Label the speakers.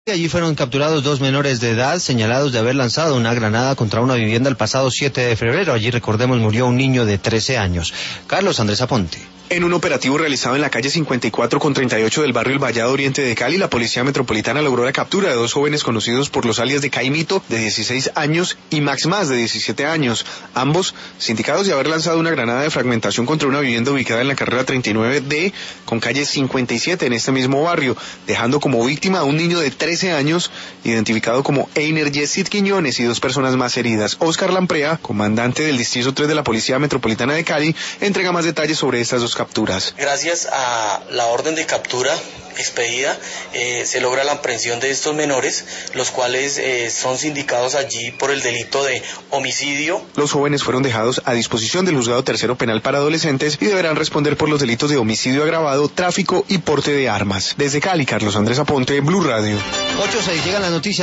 Speaker 1: Allí fueron capturados dos menores de edad señalados de haber lanzado una granada contra una vivienda el pasado 7 de febrero. Allí, recordemos, murió un niño de 13 años. Carlos Andrés Aponte.
Speaker 2: En un operativo realizado en la calle 54 con 38 del barrio El Vallado Oriente de Cali, la Policía Metropolitana logró la captura de dos jóvenes conocidos por los alias de Caimito, de 16 años, y Max Más, de 17 años. Ambos sindicados de haber lanzado una granada de fragmentación contra una vivienda ubicada en la carrera 39D con calle 57 en este mismo barrio, dejando como víctima a un niño de 13 años, identificado como Einer Yesid Quiñones, y dos personas más heridas. Oscar Lamprea, comandante del Distrito 3 de la Policía Metropolitana de Cali, entrega más detalles sobre estas dos capturas.
Speaker 3: Gracias a la orden de captura expedida, se logra la aprehensión de estos menores, los cuales son sindicados allí por el delito de homicidio.
Speaker 2: Los jóvenes fueron dejados a disposición del Juzgado Tercero Penal para Adolescentes y deberán responder por los delitos de homicidio agravado, tráfico y porte de armas. Desde Cali, Carlos Andrés Aponte, Blue Radio.
Speaker 1: 8:06, llegan las noticias.